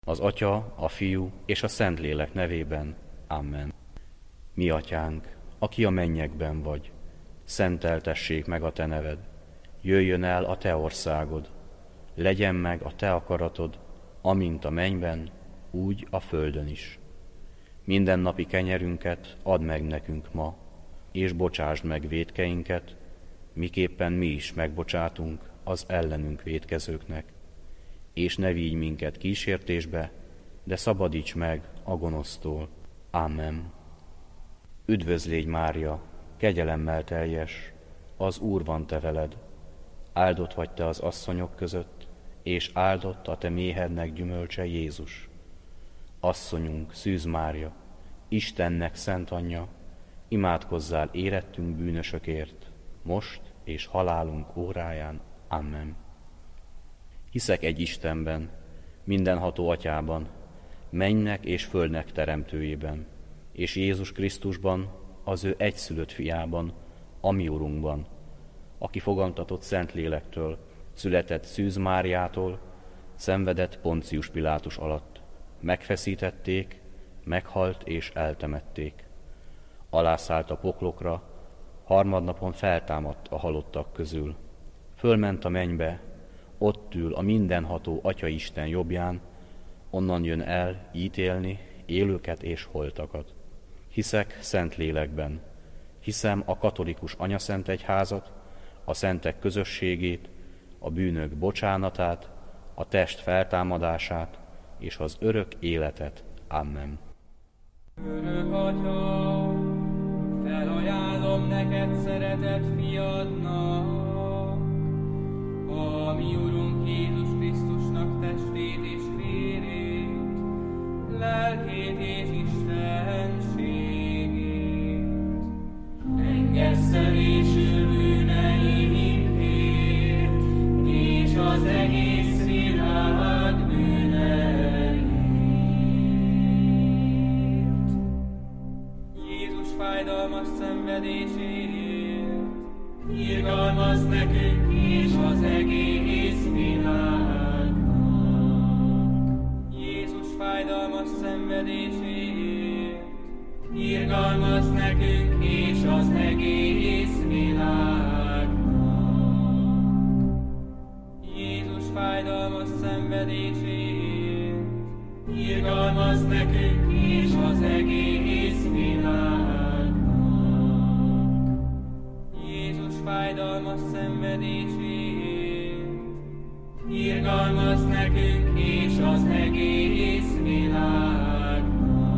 Az Atya, a Fiú és a Szentlélek nevében. Amen. Mi Atyánk, aki a mennyekben vagy, szenteltessék meg a Te neved. Jöjjön el a Te országod. Legyen meg a Te akaratod, amint a mennyben, úgy a földön is. Mindennapi kenyerünket add meg nekünk ma, és bocsásd meg vétkeinket, miképpen mi is megbocsátunk az ellenünk vétkezőknek. És ne vigy minket kísértésbe, de szabadíts meg a gonosztól. Amen. Üdvözlégy Mária, kegyelemmel teljes, az Úr van te veled. Áldott vagy te az asszonyok között, és áldott a te méhednek gyümölcse Jézus. Asszonyunk, Szűz Mária, Istennek szent anyja, imádkozzál érettünk bűnösökért, most és halálunk óráján. Amen. Hiszek egy Istenben, mindenható Atyában, mennynek és földnek teremtőjében, és Jézus Krisztusban, az ő egyszülött fiában, a mi Urunkban, aki fogantatott Szentlélektől, született Szűz Máriától, szenvedett Poncius Pilátus alatt, megfeszítették, meghalt és eltemették. Alászállt a poklokra, harmadnapon feltámadt a halottak közül. Fölment a mennybe, ott ül a mindenható Atya Isten jobbján, onnan jön el ítélni élőket és holtakat. Hiszek Szentlélekben, hiszem a katolikus anyaszent egyházat, a szentek közösségét, a bűnök bocsánatát, a test feltámadását és az örök életet. Amen. Örök Atya, felajánlom neked szeretett fiadnak, a mi Urunk Jézus Krisztusnak testét és vérét, lelkét és istenségét. Engesztelésül bűneinkért, és az egész világ bűneiért. Jézus fájdalmas szenvedéséért, irgalmaz nekünk és az egész világnak. Jézus fájdalmas szenvedéséért, irgalmaz nekünk és az egész világnak. Jézus fájdalmas szenvedéséért, irgalmaz nekünk és az egész világnak. Jézus fájdalmas szenvedéséért, irgalmaz nekünk és az egész világnak.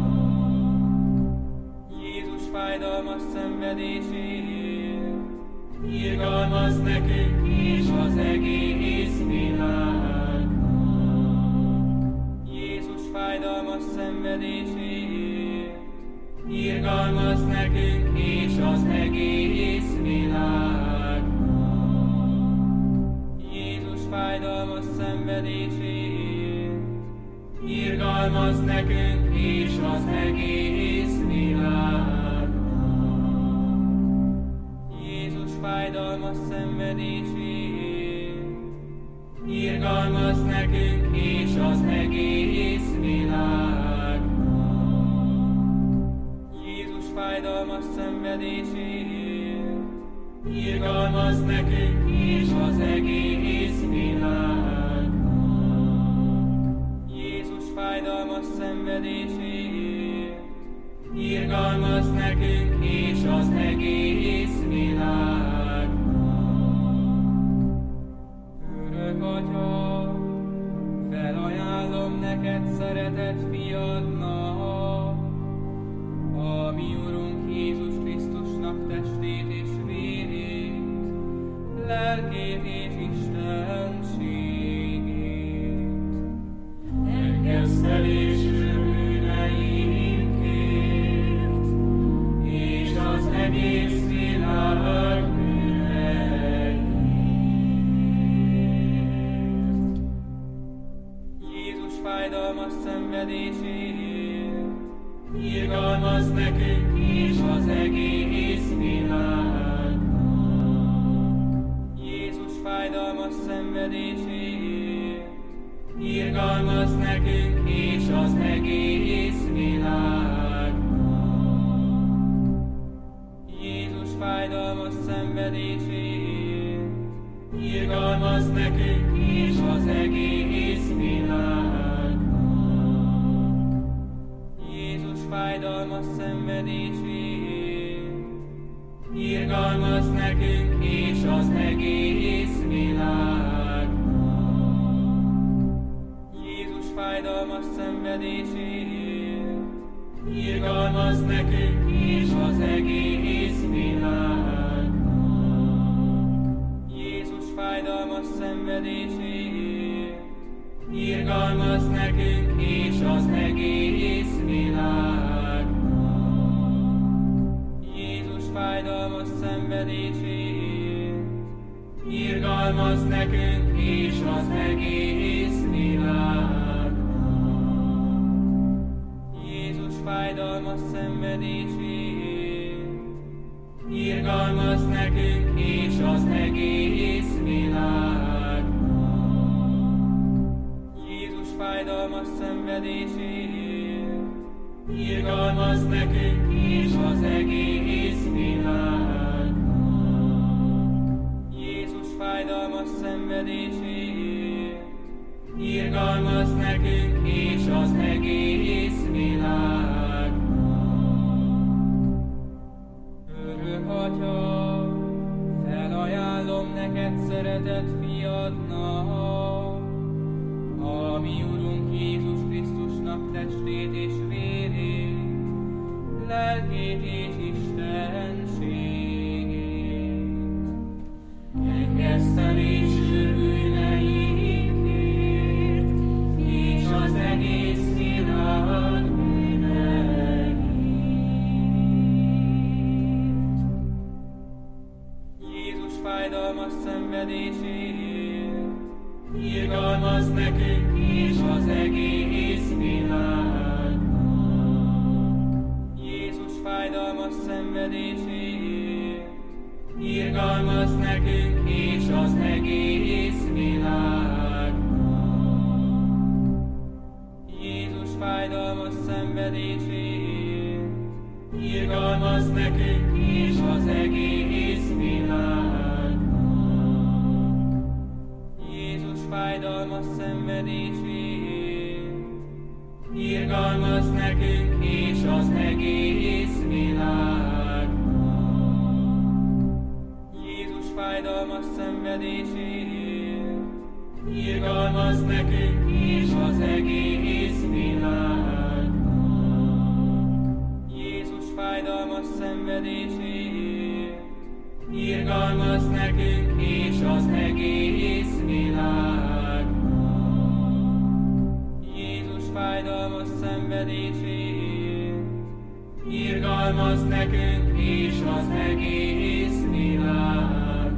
Jézus fájdalmas szenvedéséért, irgalmaz nekünk és az egész világnak. Jézus fájdalmas szenvedéséért, irgalmaz nekünk és az egész világnak. Jézus fájdalmas szenvedéséért, irgalmaz nekünk és az egész világnak. Jézus fájdalmas szenvedéséért, irgalmaz nekünk és az egész világnak. Jézus fájdalmas szenvedéséért, irgalmaz nekünk és az egész világnak. Jézus fájdalmas szenvedéséért, irgalmaz nekünk és az egész világnak. Örök Atya, felajánlom neked szeretett fiadnak, a mi Urunk Jézus Krisztusnak testét és vérét, lelkét és istenségét. Engesztelésül bűneinkért, és az egész világ bűneiért. Jézus fájdalmas szenvedéséért, irgalmaz nekünk és az egész világnak. Jézus fájdalmas szenvedéséért, irgalmaz nekünk és irgalmaz nekünk és az egész világnak. Jézus fájdalmas szenvedéséért, irgalmaz nekünk és az egész világnak. Jézus fájdalmas szenvedéséért, irgalmaz nekünk és az egész világnak. Jézus fájdalmas szenvedéséért, irgalmaz nekünk és az egész világnak. Jézus fájdalmas szenvedéséért, irgalmaz nekünk és az egész világnak. Jézus fájdalmas szenvedéséért, irgalmaz nekünk és az egész világnak. Jézus fájdalmas szenvedéséért, irgalmaz nekünk és az egész világnak. Jézus fájdalmas szenvedéséért, irgalmaz nekünk és az egész világnak. Örök Atya, felajánlom neked szeretett fiadnak, a mi Urunk Jézus Krisztusnak testét és vérét, lelkét és istenségét. Engesztelésül bűneinkért, és az egész világ bűneiért. Jézus fájdalmas szenvedéséért, irgalmaz nekünk és az egész világnak. Jézus fájdalmas szenvedéséért, irgalmaz nekünk és az egész világnak. Jézus fájdalmas szenvedéséért, irgalmaz nekünk és az egész világnak. Jézus fájdalmas szenvedéséért, irgalmaz nekünk és az egész világnak. Jézus fájdalmas szenvedéséért, irgalmaz nekünk és az egész világnak. Jézus fájdalmas szenvedéséért, irgalmaz nekünk és az egész világnak. Jézus fájdalmas szenvedéséért, irgalmaz nekünk és az egész világnak.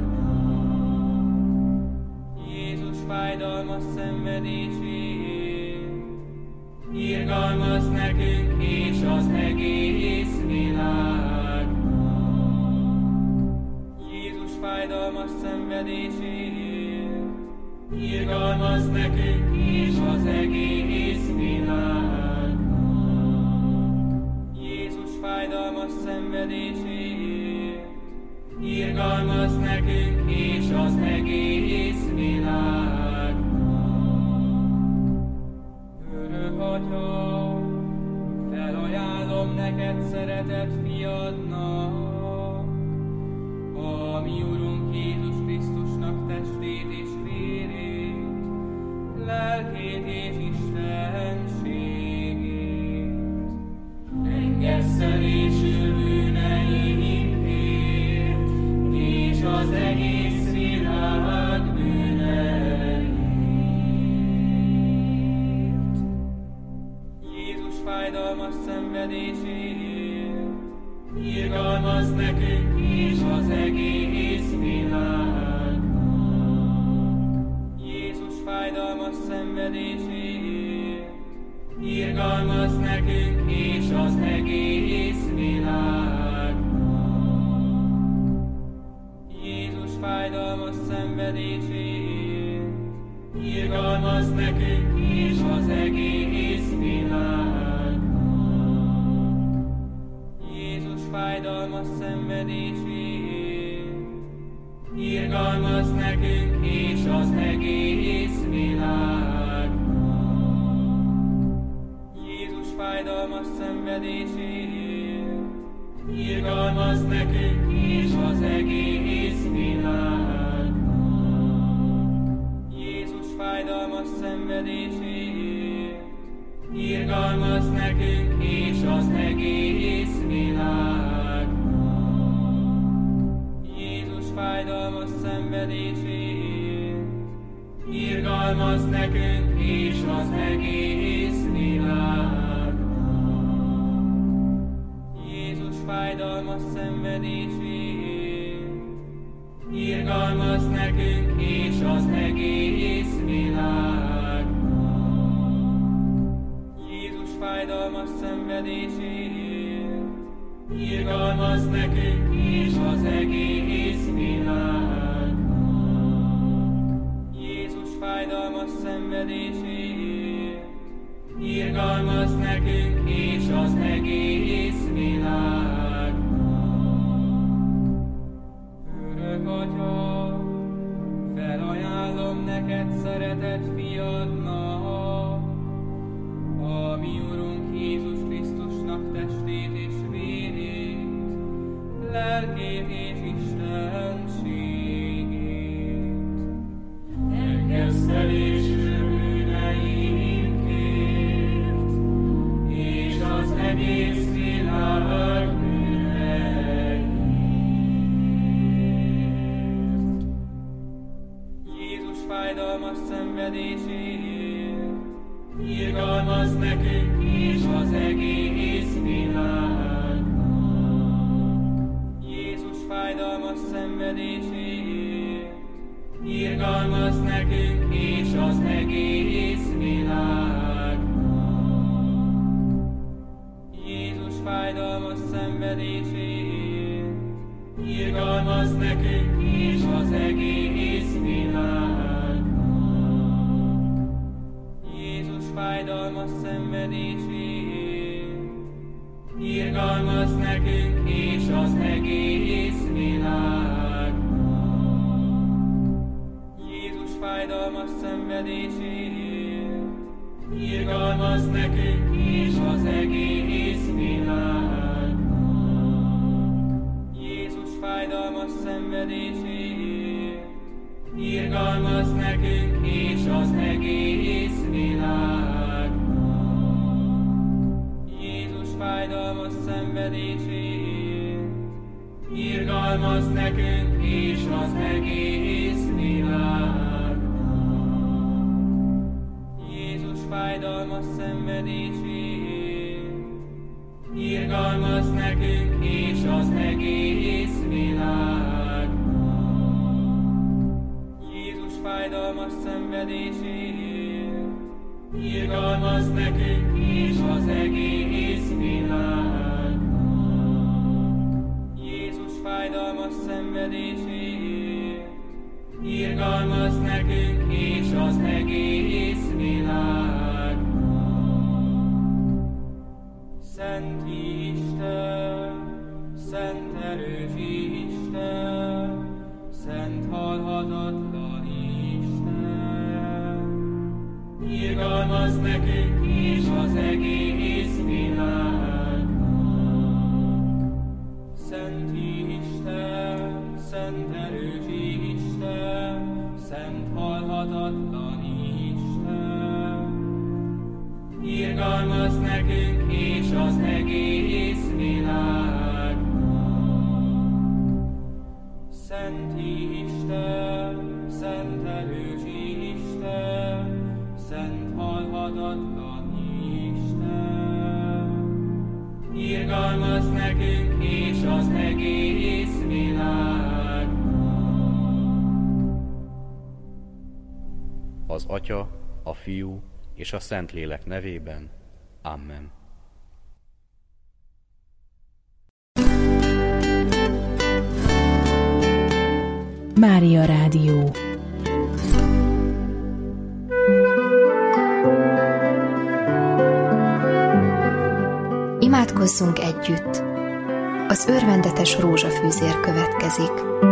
Jézus fájdalmas szenvedéséért, irgalmaz nekünk és az egész világnak. Jézus fájdalmas szenvedéséért, irgalmaz nekünk és az egész világnak. Jézus fájdalmas szenvedéséért, irgalmaz nekünk és az egész világnak. Örök Atya, felajánlom neked szeretett fiadnak, a mi Urunk Jézus Krisztusnak testét és vérét, lelkét és istenségét. Engesztelésül bűneinkért, és az egész világ bűneiért. Jézus fájdalmas szenvedéséért, irgalmaz nekünk és az egész világnak. Jézus fájdalmas szenvedéséért, irgalmaz nekünk és az egész világnak. Jézus fájdalmas szenvedéséért, irgalmaz nekünk és az egész világnak. Jézus fájdalmas szenvedéséért, irgalmaz nekünk és az fájdalmas szenvedéséért, irgalmaz nekünk és az egész világnak. Jézus fájdalmas szenvedéséért, irgalmaz nekünk és az egész világnak. Jézus fájdalmas szenvedéséért, irgalmaz nekünk és az egész világnak. Jézus fájdalmas szenvedéséért, irgalmaz nekünk és az egész világnak. Jézus fájdalmas szenvedéséért, irgalmaz nekünk és az egész világnak. Jézus fájdalmas szenvedéséért, irgalmaz nekünk és az egész világnak. Örök Atya, felajánlom neked szeretett fiadnak, a mi Urunk Jézus Krisztusnak testét és vérét, lelkét és istenségét. Engesztelésre bűneinkért, és az egész világ bűneiért. Jézus fájdalmas szenvedéséért, irgalmaz nekünk és az egész világnak. Jézus fájdalmas szenvedéséért, irgalmaz nekünk és az egész világnak. Jézus fájdalmas szenvedéséért, irgalmaz nekünk és az egész világnak. Jézus fájdalmas szenvedéséért, irgalmaz nekünk és az egész világnak. Jézus fájdalmas szenvedéséért, irgalmaz nekünk és az egész világnak. Jézus fájdalmas szenvedéséért, irgalmaz nekünk és az egész világnak. Jézus fájdalmas szenvedéséért, irgalmaz nekünk és az egész világnak. Jézus fájdalmas szenvedéséért, irgalmaz nekünk és az egész világnak. Jézus fájdalmas szenvedéséért, irgalmaz nekünk és az egész világnak. Jézus fájdalmas szenvedéséért, irgalmaz nekünk és az egész világnak. Szent Isten, szent erős Isten, szent halhatatlan Isten, irgalmaz nekünk és az egész világnak. Szent Isten, szent erős Isten, szent halhatatlan Isten, irgalmaz nekünk és az egész világnak. Szent Isten, szent erős Isten, szent halhatatlan Isten, irgalmaz nekünk és az egész világnak. Az Atya, a Fiú és a Szentlélek nevében. Amen. Mária Rádió. Imádkozzunk együtt. Az örvendetes rózsafűzér következik.